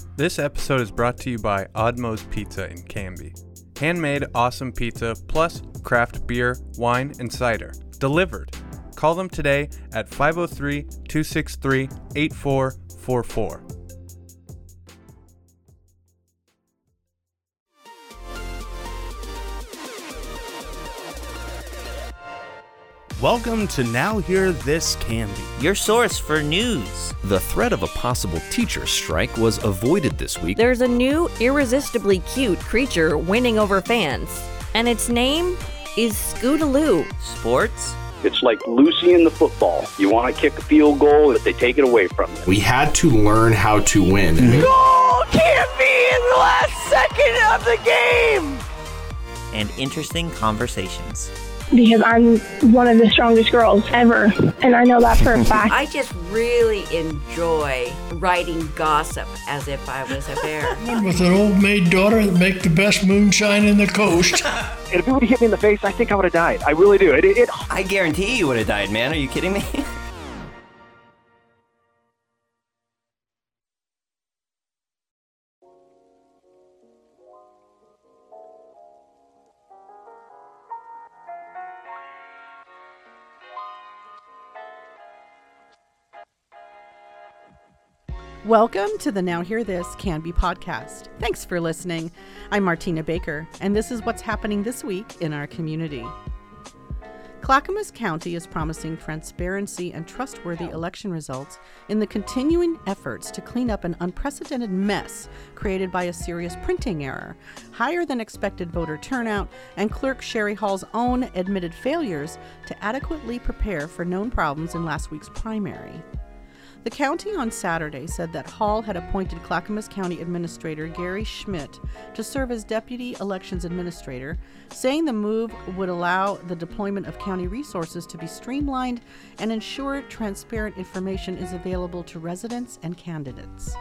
This episode is brought to you by Oddmo's Pizza in Canby. Handmade awesome pizza plus craft beer, wine, and cider. Delivered. Call them today at 503-263-8444. Welcome to Now Hear This Canby, your source for news. The threat of a possible teacher strike was avoided this week. There's a new, irresistibly cute creature winning over fans, and its name is Scootaloo. Sports? It's like Lucy in the football. You want to kick a field goal, if they take it away from you. We had to learn how to win. Goal can't be in the last second of the game! And interesting conversations. Because I'm one of the strongest girls ever, and I know that for a fact. I just really enjoy writing gossip as if I was a bear. With an old maid daughter that make the best moonshine in the coast. And if it would have hit me in the face, I think I would have died. I really do. I guarantee you would have died, man. Are you kidding me? Welcome to the Now Hear This Canby podcast. Thanks for listening. I'm Martina Baker, and this is what's happening this week in our community. Clackamas County is promising transparency and trustworthy election results in the continuing efforts to clean up an unprecedented mess created by a serious printing error, higher than expected voter turnout, and Clerk Sherry Hall's own admitted failures to adequately prepare for known problems in last week's primary. The county on Saturday said that Hall had appointed Clackamas County Administrator Gary Schmidt to serve as Deputy Elections Administrator, saying the move would allow the deployment of county resources to be streamlined and ensure transparent information is available to residents and candidates.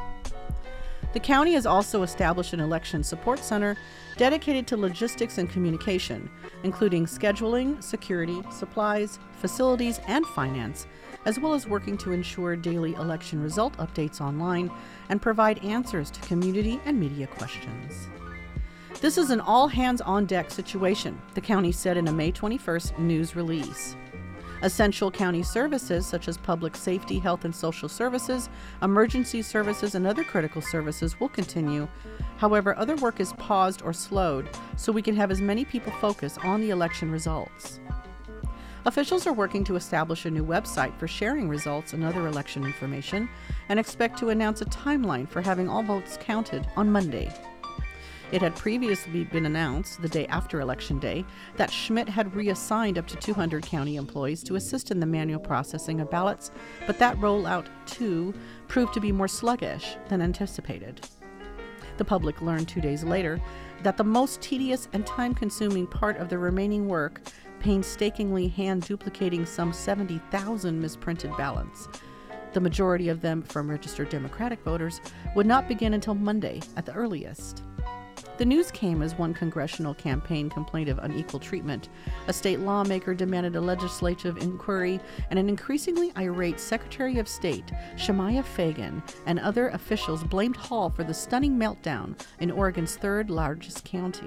The county has also established an election support center dedicated to logistics and communication, including scheduling, security, supplies, facilities, and finance, as well as working to ensure daily election result updates online and provide answers to community and media questions. This is an all-hands-on-deck situation, the county said in a May 21st news release. Essential county services such as public safety, health and social services, emergency services, and other critical services will continue. However, other work is paused or slowed so we can have as many people focus on the election results. Officials are working to establish a new website for sharing results and other election information and expect to announce a timeline for having all votes counted on Monday. It had previously been announced, the day after Election Day, that Schmidt had reassigned up to 200 county employees to assist in the manual processing of ballots, but that rollout, too, proved to be more sluggish than anticipated. The public learned 2 days later that the most tedious and time-consuming part of the remaining work, painstakingly hand-duplicating some 70,000 misprinted ballots, the majority of them from registered Democratic voters, would not begin until Monday at the earliest. The news came as one congressional campaign complained of unequal treatment, a state lawmaker demanded a legislative inquiry, and an increasingly irate Secretary of State, Shemaiah Fagan, and other officials blamed Hall for the stunning meltdown in Oregon's third largest county.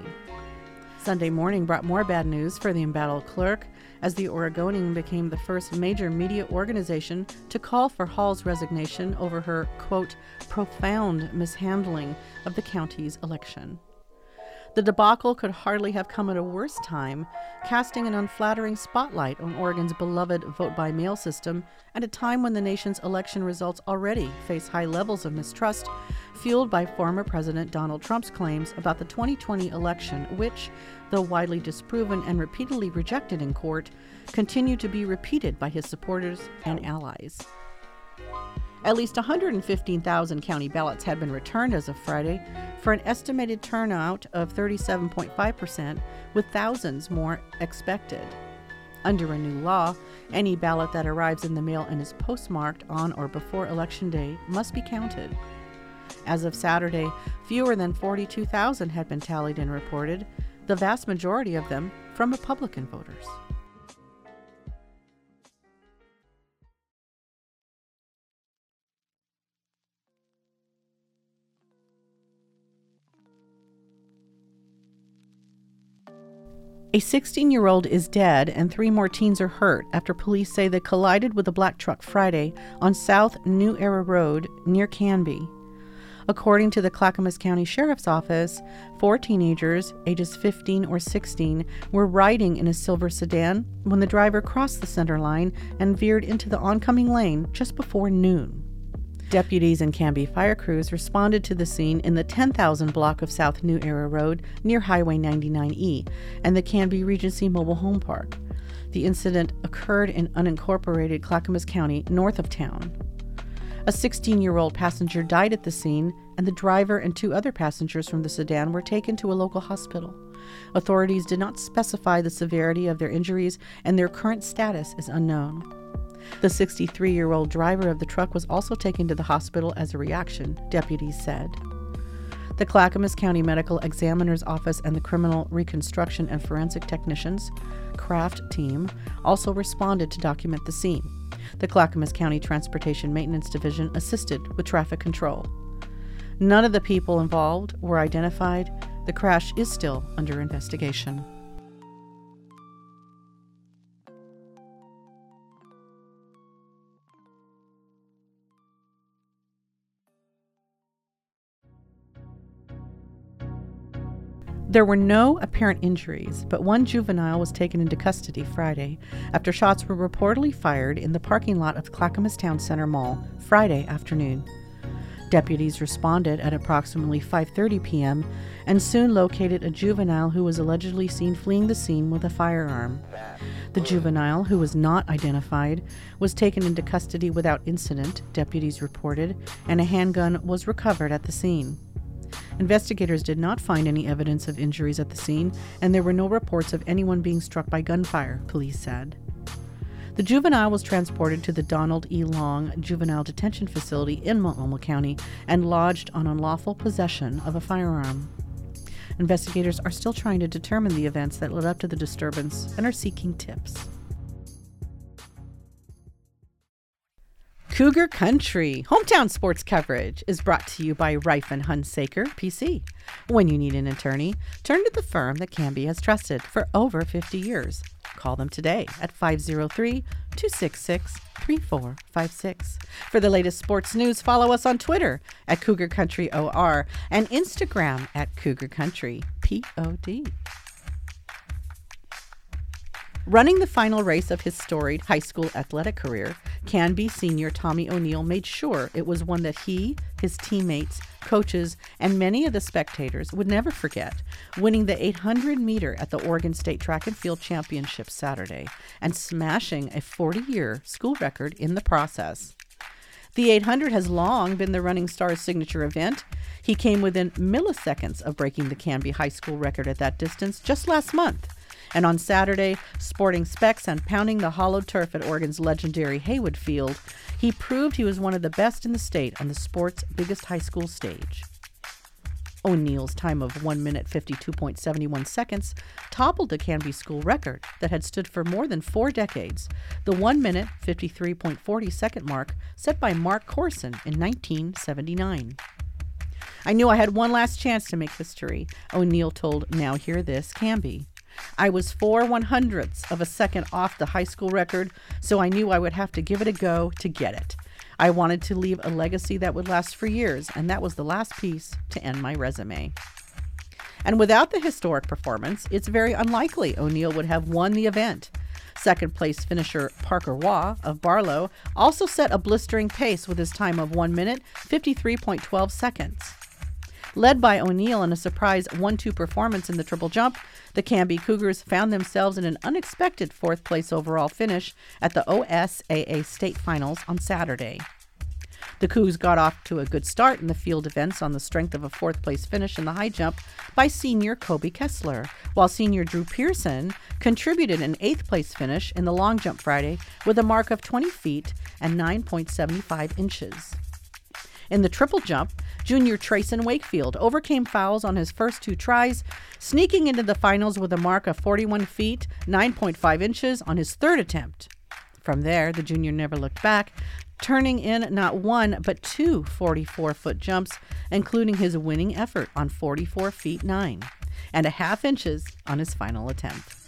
Sunday morning brought more bad news for the embattled clerk, as the Oregonian became the first major media organization to call for Hall's resignation over her, quote, profound mishandling of the county's election. The debacle could hardly have come at a worse time, casting an unflattering spotlight on Oregon's beloved vote-by-mail system at a time when the nation's election results already face high levels of mistrust, fueled by former President Donald Trump's claims about the 2020 election, which, though widely disproven and repeatedly rejected in court, continue to be repeated by his supporters and allies. At least 115,000 county ballots had been returned as of Friday, for an estimated turnout of 37.5%, with thousands more expected. Under a new law, any ballot that arrives in the mail and is postmarked on or before Election Day must be counted. As of Saturday, fewer than 42,000 had been tallied and reported, the vast majority of them from Republican voters. A 16-year-old is dead and 3 more teens are hurt after police say they collided with a black truck Friday on South New Era Road near Canby. According to the Clackamas County Sheriff's Office, 4 teenagers, ages 15 or 16, were riding in a silver sedan when the driver crossed the center line and veered into the oncoming lane just before noon. Deputies and Canby fire crews responded to the scene in the 10,000 block of South New Era Road near Highway 99E and the Canby Regency Mobile Home Park. The incident occurred in unincorporated Clackamas County, north of town. A 16-year-old passenger died at the scene, and the driver and 2 other passengers from the sedan were taken to a local hospital. Authorities did not specify the severity of their injuries, and their current status is unknown. The 63-year-old driver of the truck was also taken to the hospital as a reaction, deputies said. The Clackamas County Medical Examiner's Office and the Criminal Reconstruction and Forensic Technicians, CRAFT team, also responded to document the scene. The Clackamas County Transportation Maintenance Division assisted with traffic control. None of the people involved were identified. The crash is still under investigation. There were no apparent injuries, but 1 juvenile was taken into custody Friday after shots were reportedly fired in the parking lot of the Clackamas Town Center Mall Friday afternoon. Deputies responded at approximately 5:30 p.m. and soon located a juvenile who was allegedly seen fleeing the scene with a firearm. The juvenile, who was not identified, was taken into custody without incident, deputies reported, and a handgun was recovered at the scene. Investigators did not find any evidence of injuries at the scene, and there were no reports of anyone being struck by gunfire, police said. The juvenile was transported to the Donald E. Long Juvenile Detention Facility in Multnomah County and lodged on unlawful possession of a firearm. Investigators are still trying to determine the events that led up to the disturbance and are seeking tips. Cougar Country hometown sports coverage is brought to you by Reif and Hunsaker, PC. When you need an attorney, turn to the firm that Canby has trusted for over 50 years. Call them today at 503-266-3456. For the latest sports news, follow us on Twitter at Cougar Country OR and Instagram at Cougar Country POD. Running the final race of his storied high school athletic career, Canby senior Tommy O'Neill made sure it was one that he, his teammates, coaches, and many of the spectators would never forget, winning the 800-meter at the Oregon State Track and Field Championship Saturday and smashing a 40-year school record in the process. The 800 has long been the running star's signature event. He came within milliseconds of breaking the Canby High School record at that distance just last month. And on Saturday, sporting specs and pounding the hollowed turf at Oregon's legendary Haywood Field, he proved he was one of the best in the state on the sport's biggest high school stage. O'Neill's time of 1 minute 52.71 seconds toppled the Canby school record that had stood for more than 4 decades, the 1 minute 53.40 second mark set by Mark Corson in 1979. I knew I had one last chance to make history, O'Neill told Now Hear This Canby. I was 4/100ths of a second off the high school record, so I knew I would have to give it a go to get it. I wanted to leave a legacy that would last for years, and that was the last piece to end my resume. And without the historic performance, it's very unlikely O'Neill would have won the event. Second place finisher Parker Waugh of Barlow also set a blistering pace with his time of 1 minute 53.12 seconds. Led by O'Neill in a surprise 1-2 performance in the triple jump, the Canby Cougars found themselves in an unexpected 4th place overall finish at the OSAA State Finals on Saturday. The Cougs got off to a good start in the field events on the strength of a 4th place finish in the high jump by senior Kobe Kessler, while senior Drew Pearson contributed an 8th place finish in the long jump Friday with a mark of 20 feet and 9.75 inches. In the triple jump, junior Trayson Wakefield overcame fouls on his first 2 tries, sneaking into the finals with a mark of 41 feet, 9.5 inches on his 3rd attempt. From there, the junior never looked back, turning in not 1 but 2 44-foot jumps, including his winning effort on 44 feet 9 and a half inches on his final attempt.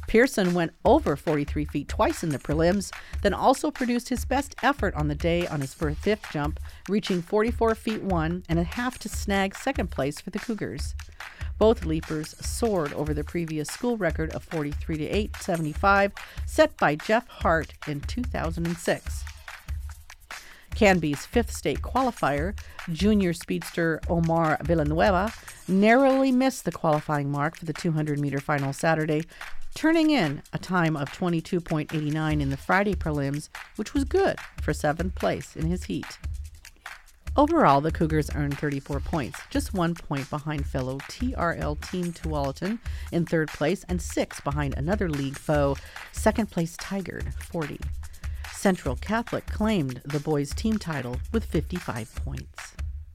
Pearson went over 43 feet twice in the prelims, then also produced his best effort on the day on his fifth jump, reaching 44 feet 1 and a half to snag second place for the Cougars. Both leapers soared over the previous school record of 43 to 8.75, set by Jeff Hart in 2006. Canby's fifth state qualifier, junior speedster Omar Villanueva, narrowly missed the qualifying mark for the 200-meter final Saturday, turning in a time of 22.89 in the Friday prelims, which was good for 7th place in his heat. Overall, the Cougars earned 34 points, just 1 point behind fellow TRL Team Tualatin in 3rd place and 6 behind another league foe, 2nd place Tigard, 40. Central Catholic claimed the boys' team title with 55 points.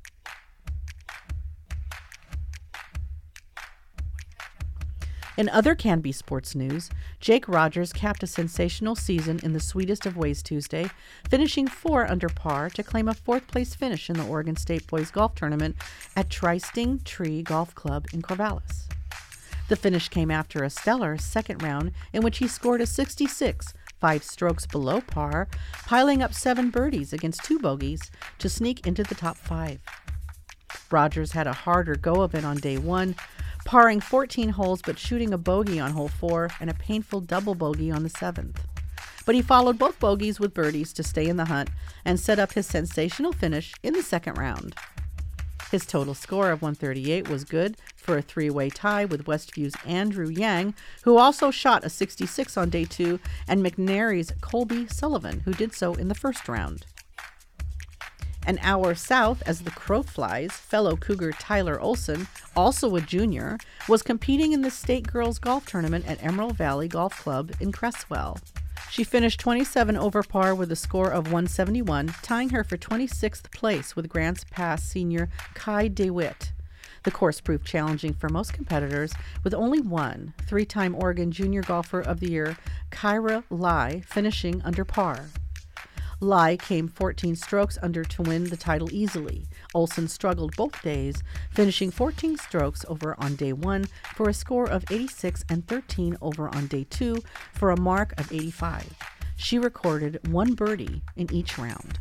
In other Canby sports news, Jake Rogers capped a sensational season in the sweetest of ways Tuesday, finishing 4 under par to claim a 4th-place finish in the Oregon State Boys Golf Tournament at Tri-Sting Tree Golf Club in Corvallis. The finish came after a stellar second round in which he scored a 66, 5 strokes below par, piling up 7 birdies against 2 bogeys to sneak into the top 5. Rogers had a harder go of it on day 1, parring 14 holes but shooting a bogey on hole 4 and a painful double bogey on the 7th. But he followed both bogeys with birdies to stay in the hunt and set up his sensational finish in the second round. His total score of 138 was good for a 3-way tie with Westview's Andrew Yang, who also shot a 66 on day 2, and McNary's Colby Sullivan, who did so in the first round. An hour south as the crow flies, fellow Cougar Tyler Olson, also a junior, was competing in the State Girls Golf Tournament at Emerald Valley Golf Club in Cresswell. She finished 27 over par with a score of 171, tying her for 26th place with Grants Pass senior Kai DeWitt. The course proved challenging for most competitors, with only one 3-time Oregon Junior Golfer of the Year, Kyra Lai, finishing under par. Lai came 14 strokes under to win the title easily. Olson struggled both days, finishing 14 strokes over on day 1 for a score of 86 and 13 over on day 2 for a mark of 85. She recorded 1 birdie in each round.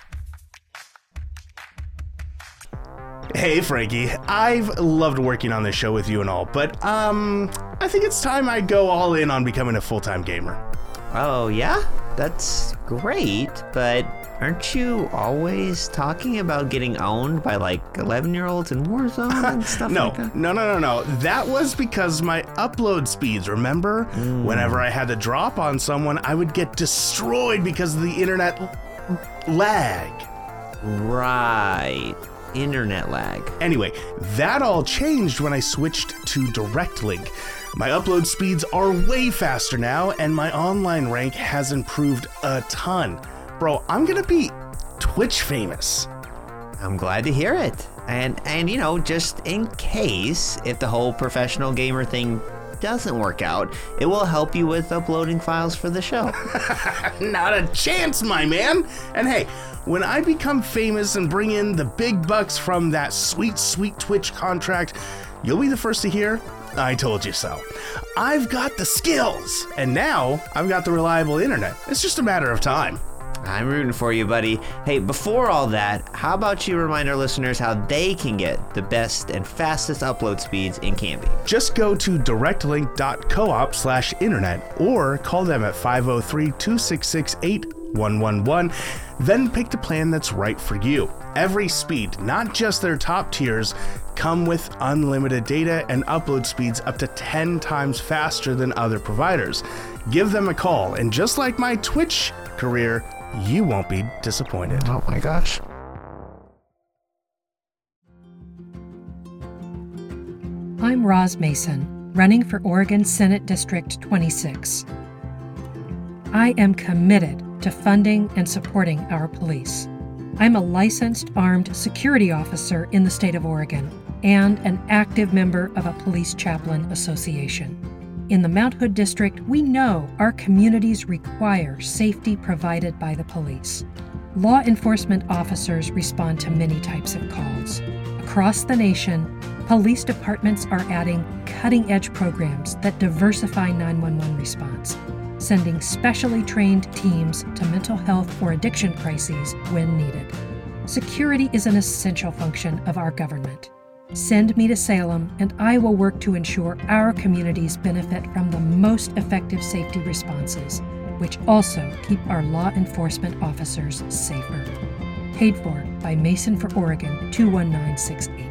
Hey, Frankie. I've loved working on this show with you and all, but I think it's time I go all in on becoming a full-time gamer. Oh, yeah? That's great, but aren't you always talking about getting owned by, 11-year-olds in Warzone and stuff like that? No. That was because my upload speeds, remember? Whenever I had to drop on someone, I would get destroyed because of the internet lag. Right. Internet lag. Anyway, that all changed when I switched to DirectLink. My upload speeds are way faster now, and my online rank has improved a ton. Bro, I'm gonna be Twitch famous. I'm glad to hear it. And just in case, if the whole professional gamer thing doesn't work out, it will help you with uploading files for the show. Not a chance, my man. And hey, when I become famous and bring in the big bucks from that sweet, sweet Twitch contract, you'll be the first to hear, I told you so. I've got the skills, and now I've got the reliable internet. It's just a matter of time. I'm rooting for you, buddy. Hey, before all that, how about you remind our listeners how they can get the best and fastest upload speeds in Canby? Just go to directlink.coop/internet or call them at 503-266-8111. Then pick the plan that's right for you. Every speed, not just their top tiers, come with unlimited data and upload speeds up to 10 times faster than other providers. Give them a call, and just like my Twitch career, you won't be disappointed. Oh my gosh. I'm Roz Mason, running for Oregon Senate District 26. I am committed to funding and supporting our police. I'm a licensed armed security officer in the state of Oregon and an active member of a police chaplain association. In the Mount Hood District, we know our communities require safety provided by the police. Law enforcement officers respond to many types of calls. Across the nation, police departments are adding cutting-edge programs that diversify 911 response, sending specially trained teams to mental health or addiction crises when needed. Security is an essential function of our government. Send me to Salem, and I will work to ensure our communities benefit from the most effective safety responses, which also keep our law enforcement officers safer. Paid for by Mason for Oregon 21968.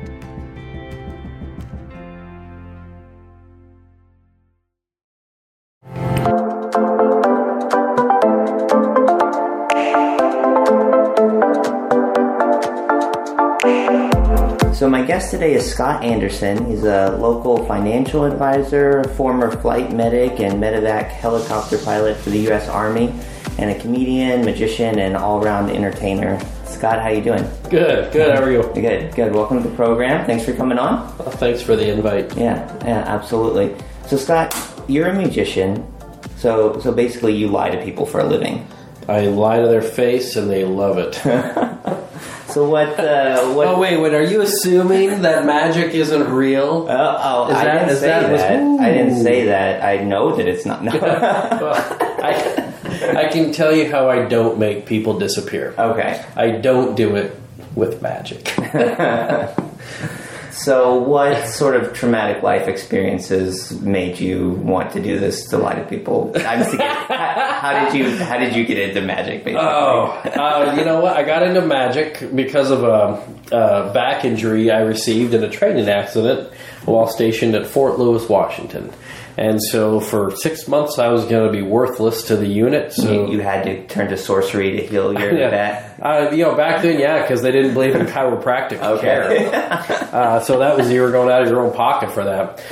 So my guest today is Scott Anderson. He's a local financial advisor, former flight medic and medevac helicopter pilot for the U.S. Army, and a comedian, magician, and all-around entertainer. Scott, how you doing? Good. How are you? Good. Welcome to the program. Thanks for coming on. Well, thanks for the invite. Yeah, absolutely. So Scott, you're a magician. So basically you lie to people for a living. I lie to their face and they love it. So what? Oh wait! Are you assuming that magic isn't real? I didn't say that. I didn't say that. I know that it's not. No. Well, I can tell you how I don't make people disappear. Okay. I don't do it with magic. So what sort of traumatic life experiences made you want to do this, to lie to people? I'm just thinking, how did you get into magic, basically? You know what? I got into magic because of a back injury I received in a training accident while stationed at Fort Lewis, Washington. And so for 6 months, I was going to be worthless to the unit. So you had to turn to sorcery to heal your back? Back then, because they didn't believe in chiropractic care. So that was you were going out of your own pocket for that.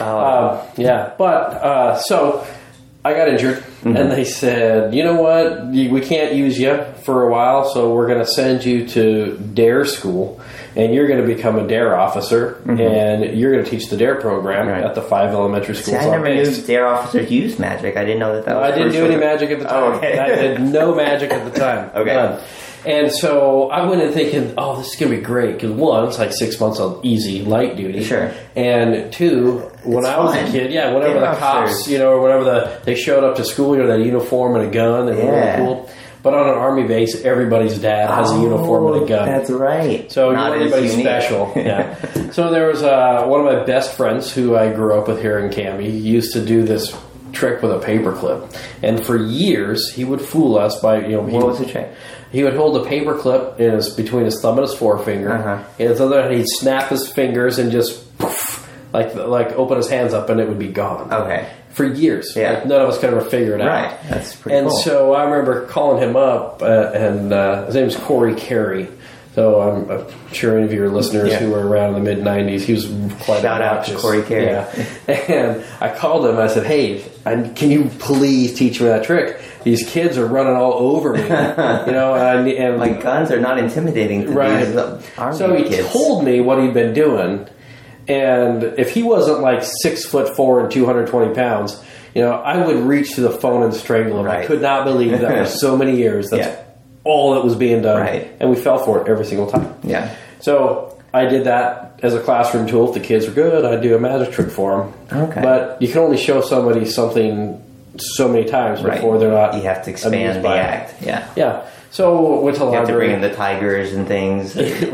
So I got injured, and they said, you know what, we can't use you for a while, so we're going to send you to DARE school, and you're going to become a DARE officer, and you're going to teach the DARE program at the 5 elementary schools. See, I never knew DARE officers used magic. I didn't know that was I didn't do any magic at the time. I did no magic at the time. Okay. None. And so I went in thinking, this is going to be great. Because one, it's like 6 months of easy, light duty. Sure. And two, when I was a kid, whenever the cops, or whenever they showed up to school, that uniform and a gun, and really cool. But on an Army base, everybody's dad has a uniform and a gun. That's right. So not everybody's special. So there was one of my best friends who I grew up with here in Canby. He used to do this trick with a paperclip. And for years, he would fool us by, What was the trick? He would hold a paperclip between his thumb and his forefinger. And his other hand, he'd snap his fingers and just poof, like open his hands up, and it would be gone. Okay. For years. Yeah. Like, none of us could ever figure it out. Right. That's pretty cool. And so I remember calling him up, and his name is Corey Carey. So I'm sure any of your listeners who were around in the mid-'90s, he was quite Shout out to Corey Carey. Yeah. And I called him and I said, hey, can you please teach me that trick? These kids are running all over me. And like, guns are not intimidating to these Army So he kids. told me what he'd been doing. And if he wasn't like 6'4" and 220 pounds, I would reach to the phone and strangle him. Right. I could not believe that for so many years. That's all that was being done. Right. And we fell for it every single time. Yeah. So I did that as a classroom tool. If the kids were good, I'd do a magic trick for them. Okay. But you can only show somebody something so many times before they're not. You have to expand the act. Yeah. Yeah. So went to the library. You have to bring in the tigers and things.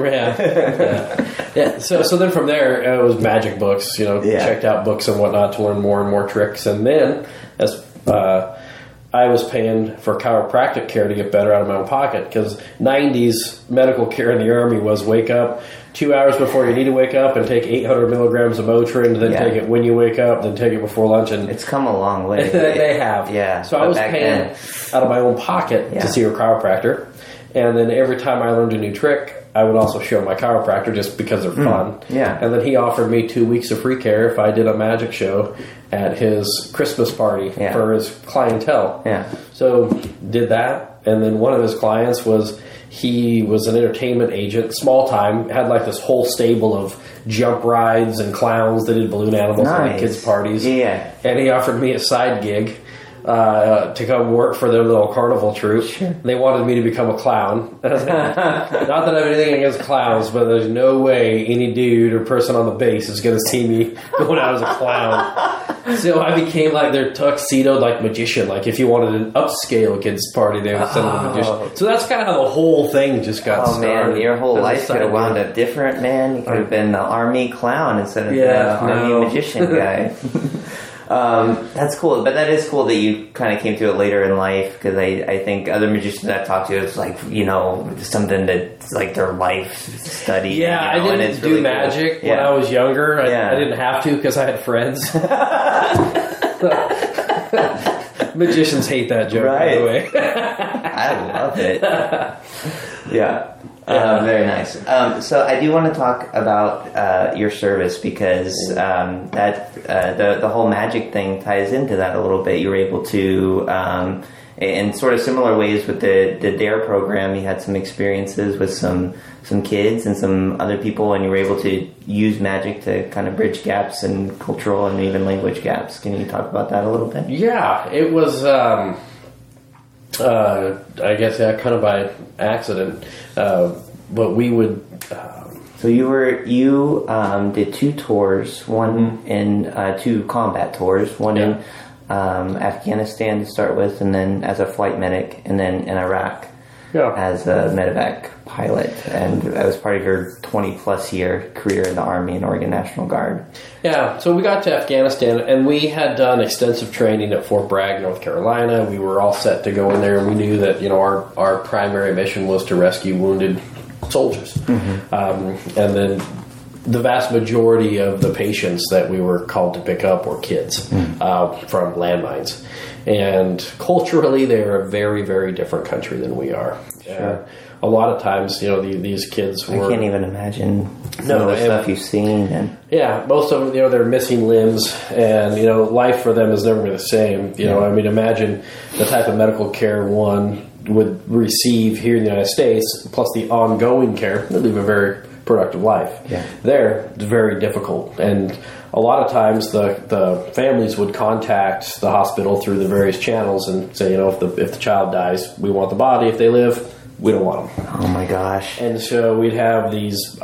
Yeah. So then from there, it was magic books. Checked out books and whatnot to learn more and more tricks. And then, as I was paying for chiropractic care to get better out of my own pocket, because 90s medical care in the Army was wake up 2 hours before you need to wake up and take 800 milligrams of Motrin, then take it when you wake up, then take it before lunch. And it's come a long way. They have. Yeah. So I was paying out of my own pocket to see a chiropractor. And then every time I learned a new trick, I would also show my chiropractor just because they're fun. Yeah. And then he offered me 2 weeks of free care if I did a magic show at his Christmas party for his clientele. Yeah. So did that. And then one of his clients he was an entertainment agent, small time, had like this whole stable of jump rides and clowns that did balloon animals at kids' parties. Yeah. And he offered me a side gig to come work for their little carnival troupe. Sure. They wanted me to become a clown. Not that I have anything against clowns, but there's no way any dude or person on the base is going to see me going out as a clown. So I became like their tuxedo like magician. Like if you wanted an upscale kids party, they would send a magician. So that's kind of how the whole thing just got started. Man, your whole life could have wound up different, man. You could have been the army clown instead of the army magician guy. That's cool, but that is cool that you kind of came to it later in life, because I think other magicians I've talked to, it's like, something that's like their life study. Yeah, I didn't do really magic when I was younger. I didn't have to because I had friends. Magicians hate that joke, by the way. I love it. Yeah. Very nice. So I do want to talk about your service, because the whole magic thing ties into that a little bit. You were able to, in sort of similar ways with the DARE program, you had some experiences with some kids and some other people, and you were able to use magic to kind of bridge gaps and cultural and even language gaps. Can you talk about that a little bit? Yeah, it was... I guess kind of by accident, but we would. So you did 2 tours, one in 2 combat tours, one in Afghanistan to start with, and then as a flight medic, and then in Iraq as a medevac pilot, and that was part of your 20-plus year career in the Army and Oregon National Guard. Yeah, so we got to Afghanistan, and we had done extensive training at Fort Bragg, North Carolina. We were all set to go in there, and we knew that our primary mission was to rescue wounded soldiers. Mm-hmm. And then the vast majority of the patients that we were called to pick up were kids from landmines. And culturally, they're a very, very different country than we are. Sure. A lot of times, these kids were... I can't even imagine some of the stuff you've seen. And yeah, most of them, they're missing limbs, and, life for them is never the same. I mean, imagine the type of medical care one would receive here in the United States, plus the ongoing care. They live a very productive life. Yeah. There, it's very difficult. And a lot of times the families would contact the hospital through the various channels and say, if the child dies, we want the body. If they live, we don't want them. Oh my gosh. And so we'd have these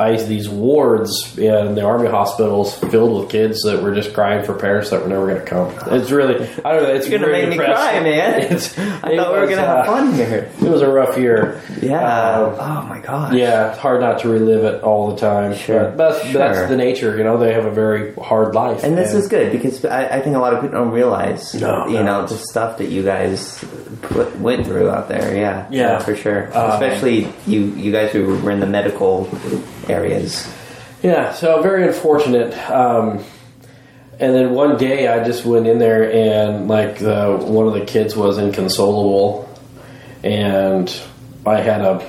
wards in the Army hospitals filled with kids that were just crying for parents that were never going to come. It's really, I don't know, it's going to make me cry, man. I thought we were going to have fun here. It was a rough year. Yeah. Oh my gosh. Yeah, it's hard not to relive it all the time. Sure. But that's the nature, they have a very hard life. And this is good, because I think a lot of people don't realize, the stuff that you guys went through out there. Yeah, for sure. Especially you guys who were in the medical areas. Yeah, so very unfortunate. And then one day I just went in there, and one of the kids was inconsolable, and I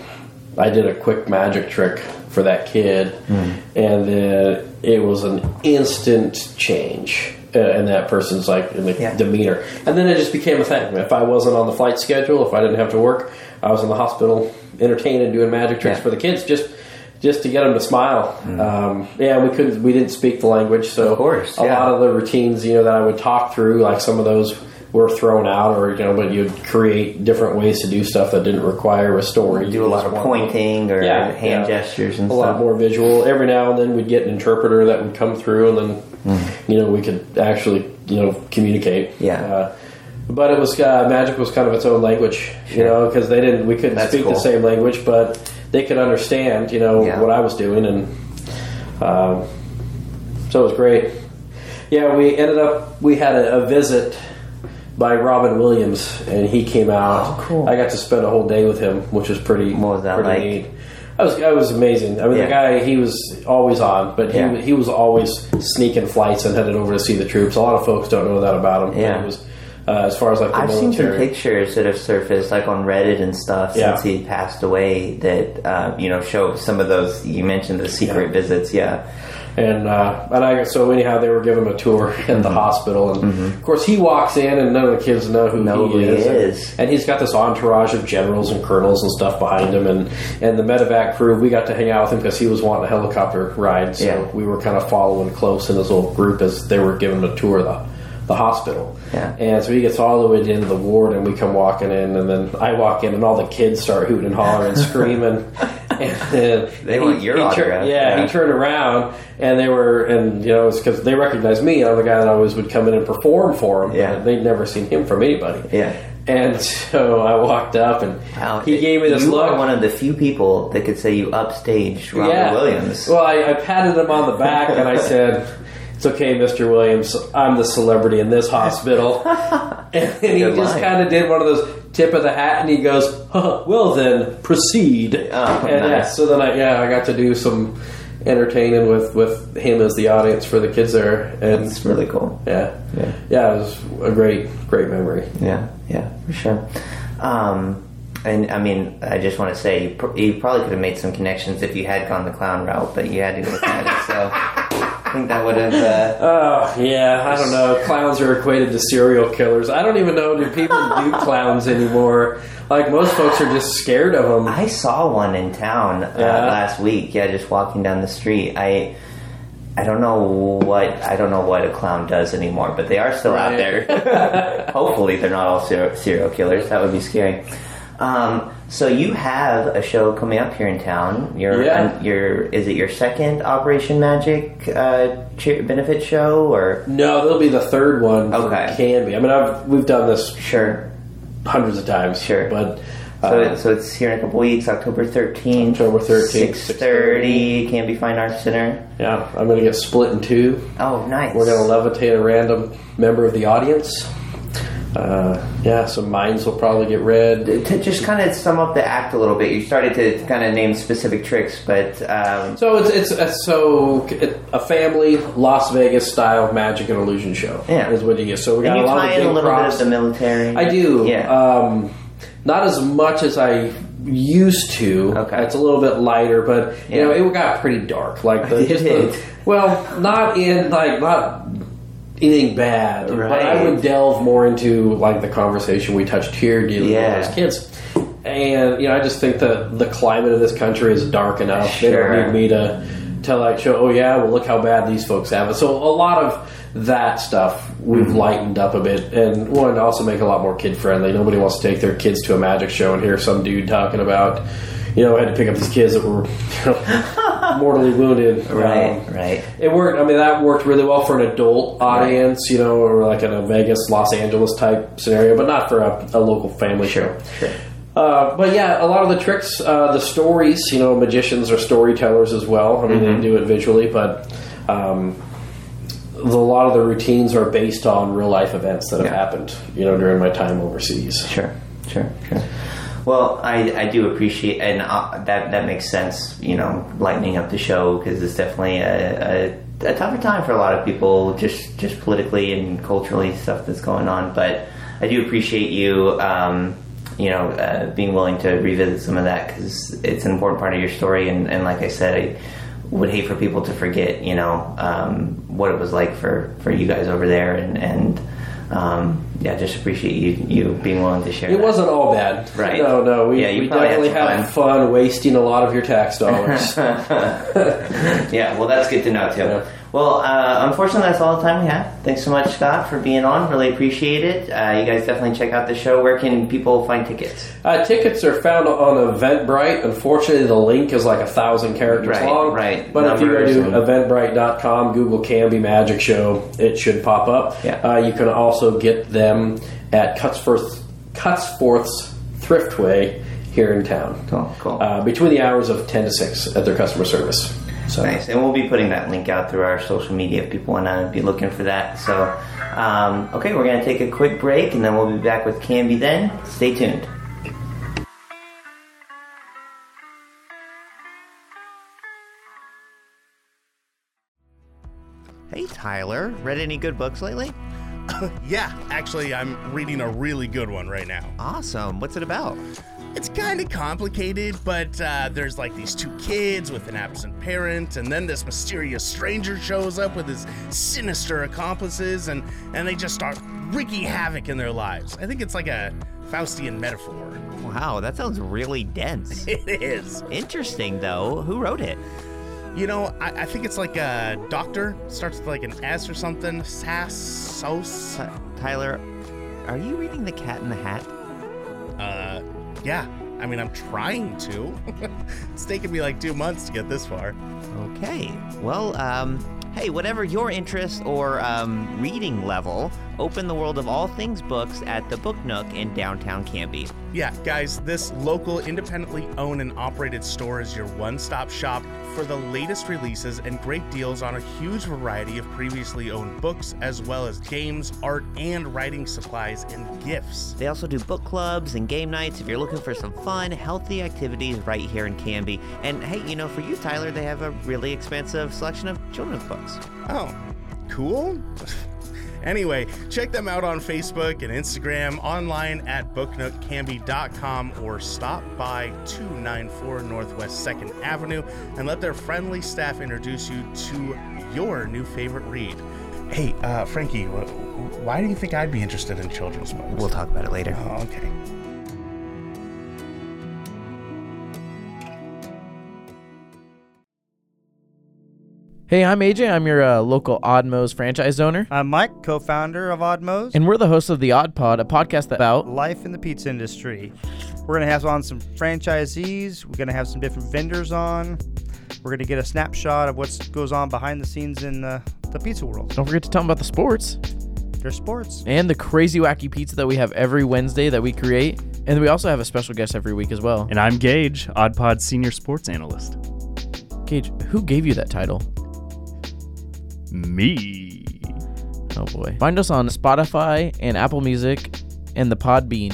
did a quick magic trick for that kid, and then it was an instant change in that person's demeanor, and then it just became a thing. If I wasn't on the flight schedule, if I didn't have to work, I was in the hospital entertaining and doing magic tricks for the kids, just to get them to smile. We didn't speak the language, so of course, a lot of the routines that I would talk through, like some of those were thrown out, or but you'd create different ways to do stuff that didn't require a story. Do a lot of pointing or hand gestures and a stuff. lot more visual. Every now and then we'd get an interpreter that would come through, and then we could actually communicate. But it was magic was kind of its own language, because we couldn't speak the same language, but they could understand, what I was doing, and so it was great. Yeah, we had a visit by Robin Williams, and he came out. Oh, cool. I got to spend a whole day with him, which was pretty. What was that pretty like? Neat. It was amazing. I mean, the guy, he was always on, but he was always sneaking flights and headed over to see the troops. A lot of folks don't know that about him. Yeah. But he was, as far as the I've military. seen some pictures that have surfaced on Reddit and stuff since he passed away that show some of those. You mentioned the secret visits. So anyhow, they were giving him a tour in the hospital, and of course he walks in, and none of the kids know who he is. And he's got this entourage of generals and colonels and stuff behind him, and the medevac crew. We got to hang out with him because he was wanting a helicopter ride, so we were kind of following close in this little group as they were giving him a tour of the the hospital. Yeah. And so he gets all the way to the end of the ward, and we come walking in, and then I walk in, and all the kids start hooting and hollering and screaming. And then they want your autograph. He turned around, and they were, and you know, it's because they recognized me. I'm the guy that always would come in and perform for them. Yeah. And they'd never seen him from anybody. Yeah. And so I walked up, and he gave me this look. You are one of the few people that could say you upstaged Robert Williams. Well, I patted him on the back, and I said, "It's okay, Mr. Williams. I'm the celebrity in this hospital." And he just kind of did one of those tip of the hat, and he goes, "Well, then proceed." Oh, and nice. so then I got to do some entertaining with him as the audience for the kids there, and it's really cool. Yeah, it was a great memory. Yeah, for sure. And I mean, I just want to say you probably could have made some connections if you had gone the clown route, but you had to go with magic, so I think that would have. I don't know. Clowns are equated to serial killers. I don't even know, do people do clowns anymore? Like, most folks are just scared of them. I saw one in town last week. Yeah, just walking down the street. I don't know what a clown does anymore, but they are still out there. Hopefully, they're not all serial killers. That would be scary. So you have a show coming up here in town. Is it your second Operation Magic benefit show, or no? That'll be the third one. Okay, Canby. I mean, we've done this hundreds of times. Sure, but so it's here in a couple weeks, October 13th. 6:30, Canby Fine Arts Center. Yeah, I'm going to get split in two. Oh, nice. We're going to levitate a random member of the audience. Some minds will probably get read. To just kind of sum up the act a little bit, you started to kind of name specific tricks, but so it's a family Las Vegas style magic and illusion show. Yeah, is what you get. So we got a lot of big little props. bit of the military. I do. Yeah. Not as much as I used to. Okay. It's a little bit lighter, but you know, it got pretty dark. Like not anything bad, right. But I would delve more into like the conversation we touched here, dealing with those kids. And you know, I just think that the climate of this country is dark enough. Sure. They don't need me to show. Oh yeah, well look how bad these folks have it. So a lot of that stuff we've lightened up a bit, and wanted to also make it a lot more kid friendly. Nobody wants to take their kids to a magic show and hear some dude talking about, you know, I had to pick up these kids that were mortally wounded. Right. It worked. I mean, that worked really well for an adult audience, you know, or like in a Vegas, Los Angeles type scenario, but not for a local family show. Sure. But yeah, a lot of the tricks, the stories, you know, magicians are storytellers as well. I mean, they do it visually, but a lot of the routines are based on real life events that have happened, you know, during my time overseas. Sure. Well, I do appreciate, and that makes sense, you know, lightening up the show, because it's definitely a tougher time for a lot of people, just politically and culturally, stuff that's going on. But I do appreciate you, being willing to revisit some of that, because it's an important part of your story. And like I said, I would hate for people to forget, you know, what it was like for you guys over there, and just appreciate you being willing to share. It wasn't all bad, right? No, we definitely had fun wasting a lot of your tax dollars. Yeah, well, that's good to know too. Yeah. Well, unfortunately, that's all the time we have. Thanks so much, Scott, for being on. Really appreciate it. You guys definitely check out the show. Where can people find tickets? Tickets are found on Eventbrite. Unfortunately, the link is like 1,000 characters long. Right. But if you go to eventbrite.com, Google Canby Magic Show, it should pop up. Yeah. You can also get them at Cutsforth's Thriftway here in town. Cool. Between the hours of 10 to 6 at their customer service. So. Nice. And we'll be putting that link out through our social media if people want to be looking for that. So, okay, we're going to take a quick break, and then we'll be back with Canby then. Stay tuned. Hey, Tyler. Read any good books lately? Yeah, actually, I'm reading a really good one right now. Awesome. What's it about? It's kind of complicated, but there's like these two kids with an absent parent, and then this mysterious stranger shows up with his sinister accomplices, and they just start wreaking havoc in their lives. I think it's like a Faustian metaphor. Wow, that sounds really dense. It is. Interesting, though. Who wrote it? You know, I think it's like a doctor. Starts with like an S or something. Sassos. Tyler, are you reading The Cat in the Hat? Yeah. I mean, I'm trying to. It's taken me like 2 months to get this far. Okay. Well, hey, whatever your interest or reading level, open the world of all things books at the Book Nook in downtown Canby. Yeah, guys, this local, independently owned and operated store is your one-stop shop for the latest releases and great deals on a huge variety of previously owned books, as well as games, art, and writing supplies and gifts. They also do book clubs and game nights if you're looking for some fun, healthy activities right here in Canby. And hey, you know, for you, Tyler, they have a really expansive selection of children's books. Oh, cool. Anyway, check them out on Facebook and Instagram, online at booknookcanby.com, or stop by 294 Northwest 2nd Avenue and let their friendly staff introduce you to your new favorite read. Hey, Frankie, why do you think I'd be interested in children's books? We'll talk about it later. Oh, okay. Hey, I'm AJ. I'm your local Oddmos franchise owner. I'm Mike, co-founder of Oddmos. And we're the hosts of The Odd Pod, a podcast about life in the pizza industry. We're going to have on some franchisees. We're going to have some different vendors on. We're going to get a snapshot of what goes on behind the scenes in the pizza world. Don't forget to tell them about the sports. There's sports. And the crazy wacky pizza that we have every Wednesday that we create. And we also have a special guest every week as well. And I'm Gage, Odd Pod Senior Sports Analyst. Gage, who gave you that title? Me. Oh boy. Find us on Spotify and Apple Music and the Podbean.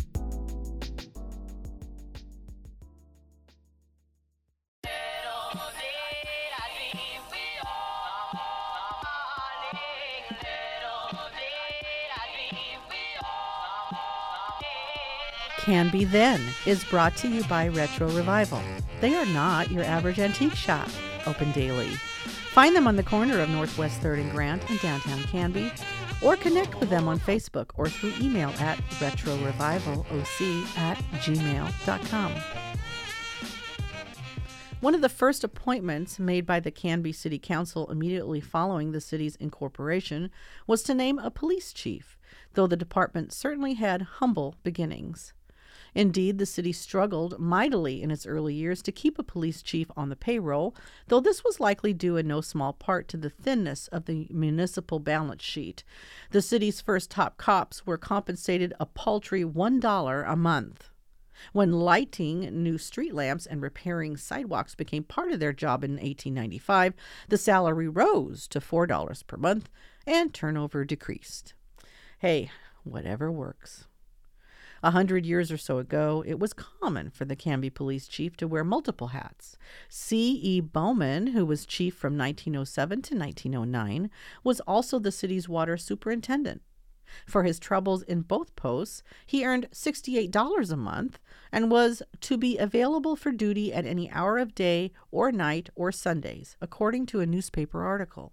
Canby Then is brought to you by Retro Revival. They are not your average antique shop, open daily. Find them on the corner of Northwest 3rd and Grant in downtown Canby, or connect with them on Facebook or through email at retrorevivaloc@gmail.com. One of the first appointments made by the Canby City Council immediately following the city's incorporation was to name a police chief, though the department certainly had humble beginnings. Indeed, the city struggled mightily in its early years to keep a police chief on the payroll, though this was likely due in no small part to the thinness of the municipal balance sheet. The city's first top cops were compensated a paltry $1 a month. When lighting new street lamps and repairing sidewalks became part of their job in 1895, the salary rose to $4 per month and turnover decreased. Hey, whatever works. 100 years or so ago, it was common for the Canby police chief to wear multiple hats. C.E. Bowman, who was chief from 1907 to 1909, was also the city's water superintendent. For his troubles in both posts, he earned $68 a month and was to be available for duty at any hour of day or night or Sundays, according to a newspaper article.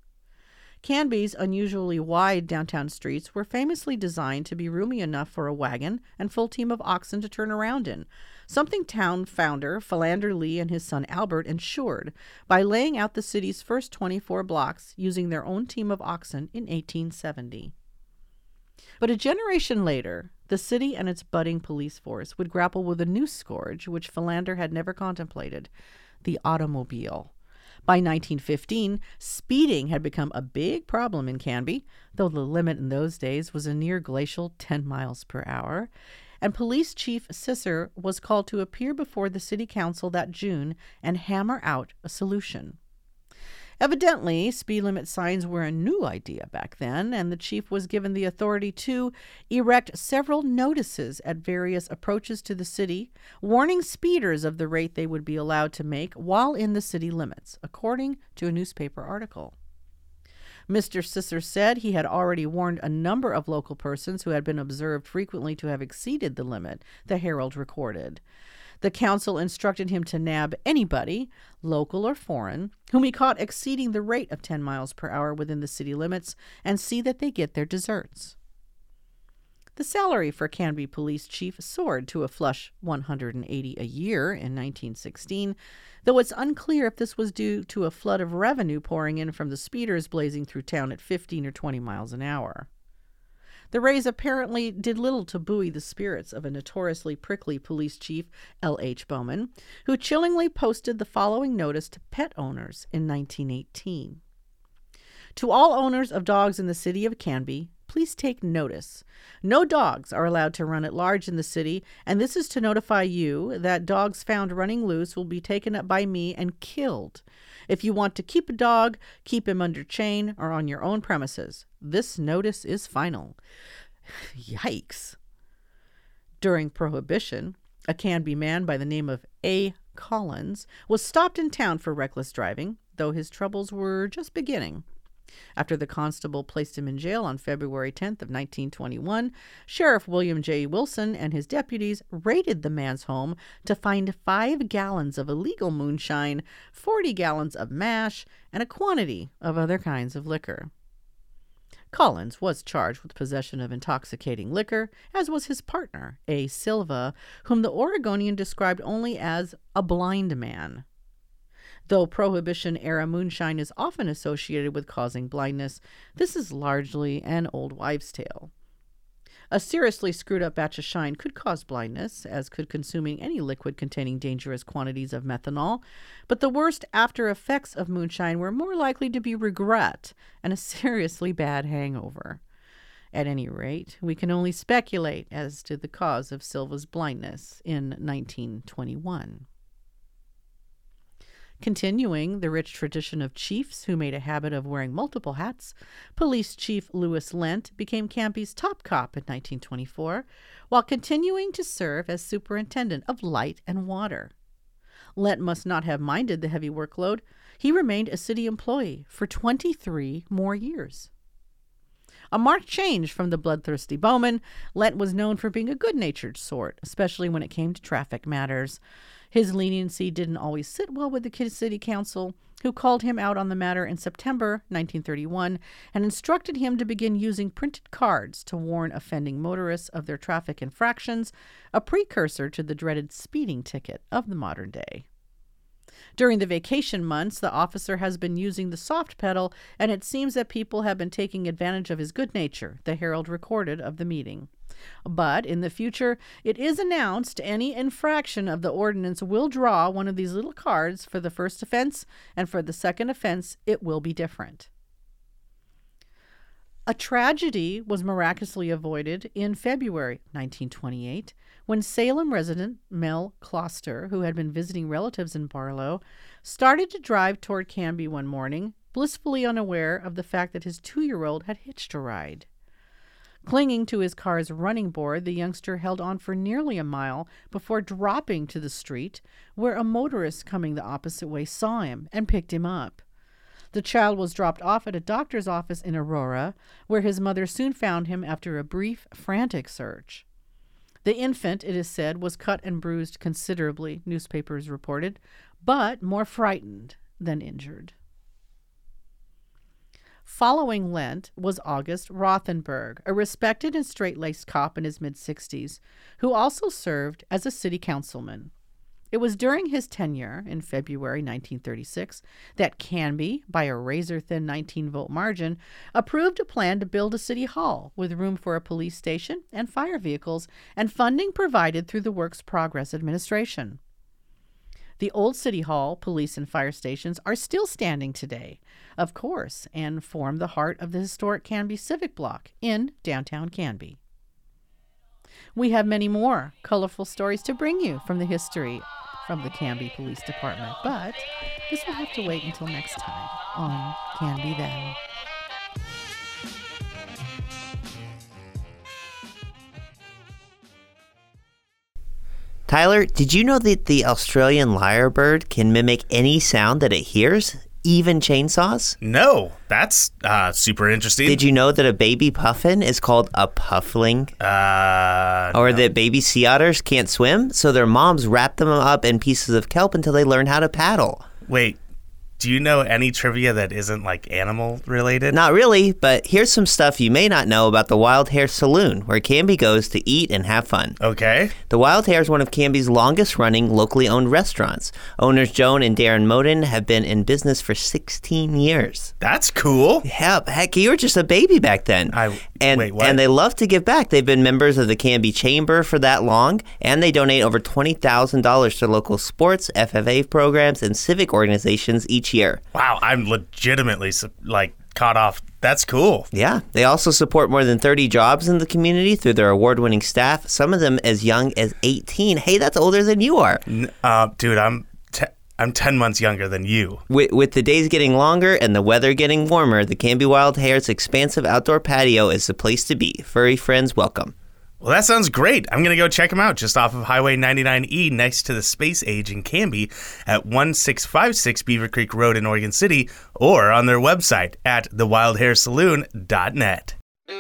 Canby's unusually wide downtown streets were famously designed to be roomy enough for a wagon and full team of oxen to turn around in, something town founder Philander Lee and his son Albert ensured by laying out the city's first 24 blocks using their own team of oxen in 1870. But a generation later, the city and its budding police force would grapple with a new scourge which Philander had never contemplated: the automobile. By 1915, speeding had become a big problem in Canby, though the limit in those days was a near glacial 10 miles per hour, and Police Chief Sisser was called to appear before the City Council that June and hammer out a solution. Evidently, speed limit signs were a new idea back then, and the chief was given the authority to erect several notices at various approaches to the city, warning speeders of the rate they would be allowed to make while in the city limits, according to a newspaper article. Mr. Sisser said he had already warned a number of local persons who had been observed frequently to have exceeded the limit, the Herald recorded. The council instructed him to nab anybody, local or foreign, whom he caught exceeding the rate of 10 miles per hour within the city limits and see that they get their deserts. The salary for Canby police chief soared to a flush $180 a year in 1916, though it's unclear if this was due to a flood of revenue pouring in from the speeders blazing through town at 15 or 20 miles an hour. The raise apparently did little to buoy the spirits of a notoriously prickly police chief, L.H. Bowman, who chillingly posted the following notice to pet owners in 1918. To all owners of dogs in the city of Canby, please take notice. No dogs are allowed to run at large in the city, and this is to notify you that dogs found running loose will be taken up by me and killed. If you want to keep a dog, keep him under chain or on your own premises. This notice is final. Yikes. During Prohibition, a Canby man by the name of A. Collins was stopped in town for reckless driving, though his troubles were just beginning. After the constable placed him in jail on February 10th of 1921, Sheriff William J. Wilson and his deputies raided the man's home to find 5 gallons of illegal moonshine, 40 gallons of mash, and a quantity of other kinds of liquor. Collins was charged with possession of intoxicating liquor, as was his partner, A. Silva, whom the Oregonian described only as a blind man. Though Prohibition-era moonshine is often associated with causing blindness, this is largely an old wives' tale. A seriously screwed-up batch of shine could cause blindness, as could consuming any liquid containing dangerous quantities of methanol, but the worst after-effects of moonshine were more likely to be regret and a seriously bad hangover. At any rate, we can only speculate as to the cause of Silva's blindness in 1921. Continuing the rich tradition of chiefs who made a habit of wearing multiple hats, Police Chief Lewis Lent became Canby's top cop in 1924, while continuing to serve as superintendent of light and water. Lent must not have minded the heavy workload. He remained a city employee for 23 more years. A marked change from the bloodthirsty Bowman, Lent was known for being a good-natured sort, especially when it came to traffic matters. His leniency didn't always sit well with the city council, who called him out on the matter in September 1931 and instructed him to begin using printed cards to warn offending motorists of their traffic infractions, a precursor to the dreaded speeding ticket of the modern day. During the vacation months, the officer has been using the soft pedal, and it seems that people have been taking advantage of his good nature, the Herald recorded of the meeting. But in the future, it is announced any infraction of the ordinance will draw one of these little cards for the first offense, and for the second offense, it will be different. A tragedy was miraculously avoided in February 1928 when Salem resident Mel Closter, who had been visiting relatives in Barlow, started to drive toward Canby one morning, blissfully unaware of the fact that his 2-year-old had hitched a ride. Clinging to his car's running board, the youngster held on for nearly a mile before dropping to the street, where a motorist coming the opposite way saw him and picked him up. The child was dropped off at a doctor's office in Aurora, where his mother soon found him after a brief, frantic search. The infant, it is said, was cut and bruised considerably, newspapers reported, but more frightened than injured. Following Lent was August Rothenberg, a respected and straight-laced cop in his mid-60s, who also served as a city councilman. It was during his tenure in February 1936 that Canby, by a razor-thin 19-vote margin, approved a plan to build a city hall with room for a police station and fire vehicles, and funding provided through the Works Progress Administration. The old City Hall, police, and fire stations are still standing today, of course, and form the heart of the historic Canby Civic Block in downtown Canby. We have many more colorful stories to bring you from the history from the Canby Police Department, but this will have to wait until next time on Canby Then. Tyler, did you know that the Australian lyrebird can mimic any sound that it hears, even chainsaws? No, that's super interesting. Did you know that a baby puffin is called a puffling? Or that baby sea otters can't swim, so their moms wrap them up in pieces of kelp until they learn how to paddle? Wait, Do you know any trivia that isn't like animal related? Not really, but here's some stuff you may not know about the Wild Hare Saloon, where Canby goes to eat and have fun. Okay. The Wild Hare is one of Canby's longest running locally owned restaurants. Owners Joan and Darren Moden have been in business for 16 years. That's cool. Yeah, heck, you were just a baby back then. Wait, what? And they love to give back. They've been members of the Canby Chamber for that long, and they donate over $20,000 to local sports, FFA programs, and civic organizations each year. Wow, I'm legitimately caught off. That's cool. Yeah, they also support more than 30 jobs in the community through their award-winning staff, some of them as young as 18. Hey, that's older than you are. Dude, I'm 10 months younger than you. With the days getting longer and the weather getting warmer, the Canby Wild Hare's expansive outdoor patio is the place to be. Furry friends welcome. Well, that sounds great. I'm going to go check them out just off of Highway 99E next to the Space Age in Canby at 1656 Beaver Creek Road in Oregon City, or on their website at thewildharesaloon.net.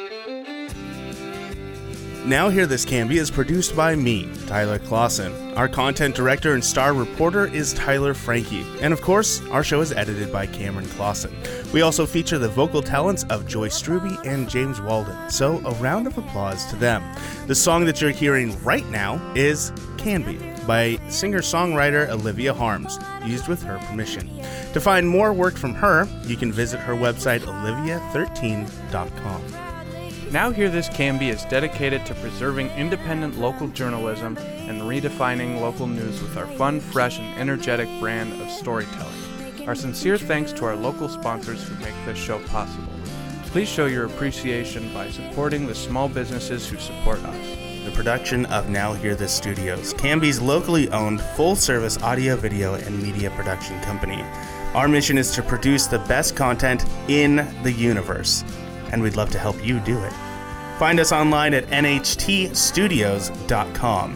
Now Hear This Canby is produced by me, Tyler Clausen. Our content director and star reporter is Tyler Frankie. And of course, our show is edited by Cameron Clausen. We also feature the vocal talents of Joy Struby and James Walden. So a round of applause to them. The song that you're hearing right now is Canby by singer-songwriter Olivia Harms, used with her permission. To find more work from her, you can visit her website, olivia13.com. Now Hear This Canby is dedicated to preserving independent local journalism and redefining local news with our fun, fresh, and energetic brand of storytelling. Our sincere thanks to our local sponsors who make this show possible. Please show your appreciation by supporting the small businesses who support us. The production of Now Hear This Studios, Canby's locally owned full-service audio, video, and media production company. Our mission is to produce the best content in the universe, and we'd love to help you do it. Find us online at nhtstudios.com.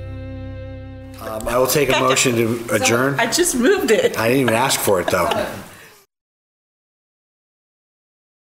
I will take a motion to adjourn. I just moved it. I didn't even ask for it, though.